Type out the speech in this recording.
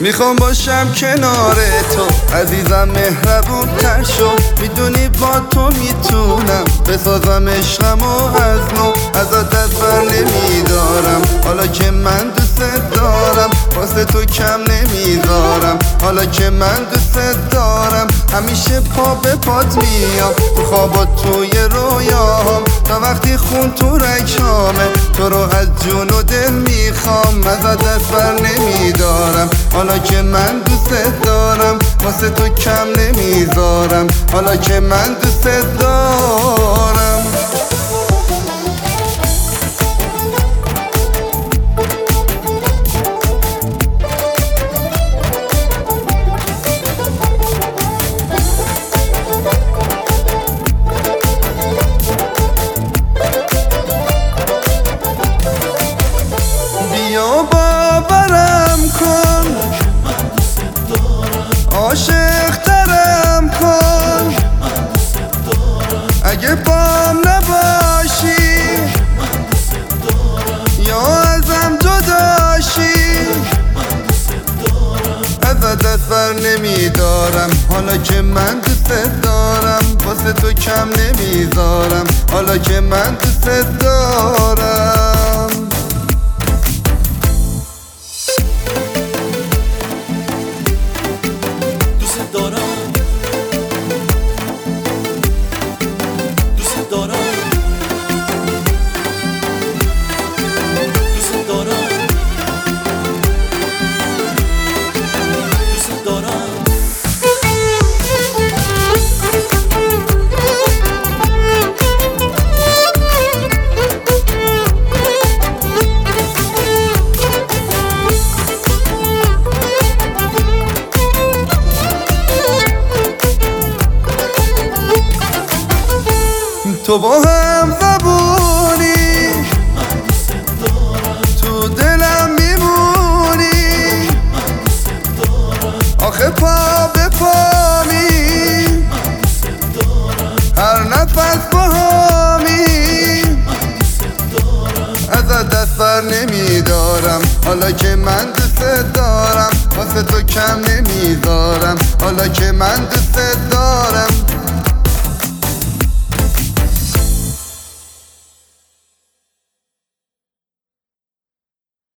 میخوام باشم کنار تو عزیزم، مهربون تر شو. میدونی با تو میتونم بسازم عشقم و از نو. ازت دست بر نمیدارم حالا که من دوست دارم، واسه تو کم نمیذارم حالا که من دوست دارم. همیشه پا به پات میام تو خوابات توی رویام، تا وقتی خون تو رگامه تو رو از جون و دل میخوام. ازت دست بر نمیدارم حالا که من دوست دارم، واسه تو کم نمیذارم حالا که من دوست دارم. بیا باورم کن، عاشق ترم کن. اگه بام نباشی یا ازم جداشی، ازت دست بر نمیدارم حالا که من دوست دارم، واسه تو کم نمیذارم حالا که من دوست دارم. تو با هم زبونی تو دلم میمونی، آخه پا به پامی هر نفس با همی. ازت دست بر نمیدارم حالا که من دوست دارم، واسه تو کم نمیذارم حالا که من دوست دارم.